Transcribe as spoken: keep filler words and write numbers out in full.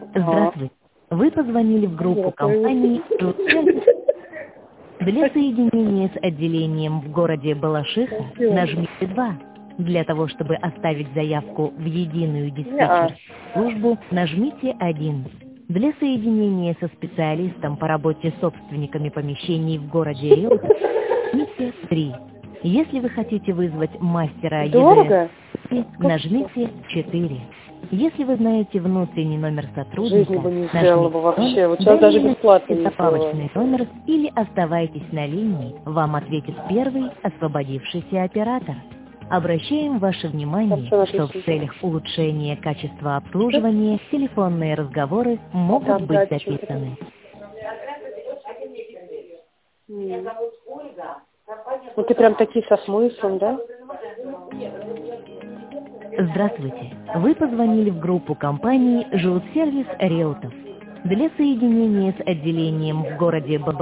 Здравствуйте. Вы позвонили в группу компании «Жилсервис». Для соединения с отделением в городе Балашиха нажмите два. Для того, чтобы оставить заявку в единую диспетчерскую службу, нажмите один. Для соединения со специалистом по работе с собственниками помещений в городе Реутов, нажмите три. Если вы хотите вызвать мастера ЕДС, нажмите четыре. Если вы знаете внутренний номер сотрудника, Жизни бы не сделала бы вообще. Вот сейчас далее даже бесплатно не добавочный номер или оставайтесь на линии, вам ответит первый освободившийся оператор. Обращаем ваше внимание, Там что в написано. целях улучшения качества обслуживания телефонные разговоры могут Там быть дальше. записаны. М. Ну ты прям такие со смыслом, да? Здравствуйте. Вы позвонили в группу компании «Жилсервис Реутов». Для соединения с отделением в городе Баб